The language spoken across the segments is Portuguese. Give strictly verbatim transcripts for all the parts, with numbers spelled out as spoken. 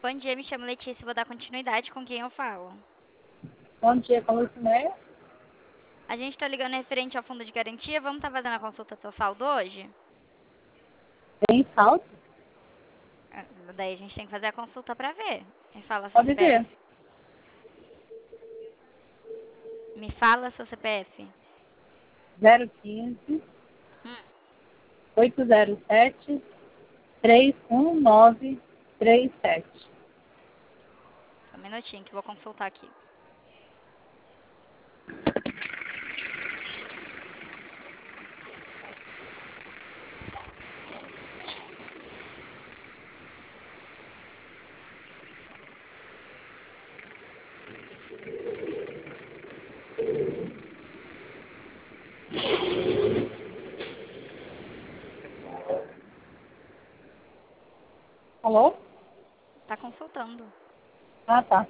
Bom dia, me chamo Letícia, vou dar continuidade com quem eu falo. Bom dia, com Lucinéia. A gente tá ligando referente ao fundo de garantia, vamos estar fazendo a consulta total hoje? Tem salto? Ah, Daí a gente tem que fazer a consulta pra ver. Me fala seu Pode C P F. ver. Me fala seu C P F. zero quinze, Hum, oito zero sete, três um nove, três sete. só um minutinho que eu vou consultar aqui. Alô? Tá consultando. Ah, tá.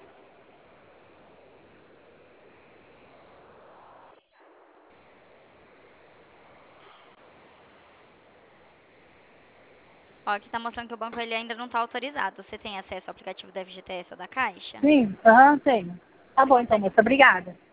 Ó, aqui tá mostrando que o banco ele ainda não tá autorizado. Você tem acesso ao aplicativo da F G T S ou da Caixa? Sim, aham, tenho. Tá Você bom então, consegue moça. Obrigada.